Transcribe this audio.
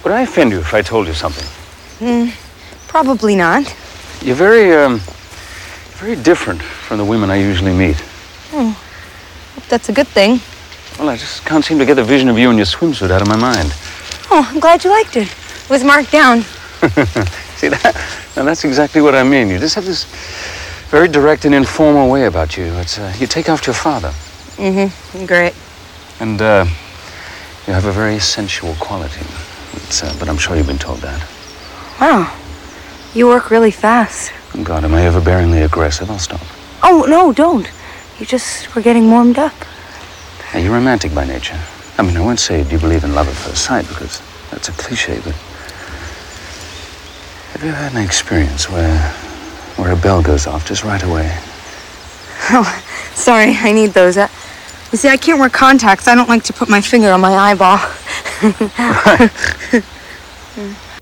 Would I offend you if I told you something? Probably not. You're very different from the women I usually meet. Oh, that's a good thing. Well, I just can't seem to get the vision of you in your swimsuit out of my mind. Oh, I'm glad you liked it. It was marked down. See that? Now that's exactly what I mean. You just have this very direct and informal way about you. It's you take after your father. Mm-hmm. Great. And you have a very sensual quality. But I'm sure you've been told that. Wow. You work really fast. Oh, God, am I overbearingly aggressive? I'll stop. Oh, no, don't. You just were getting warmed up. Hey, you're romantic by nature. I mean, I won't say do you believe in love at first sight, because that's a cliche, but have you ever had an experience where a bell goes off just right away? Oh, sorry, I need those. You see, I can't wear contacts. I don't like to put my finger on my eyeball. Right.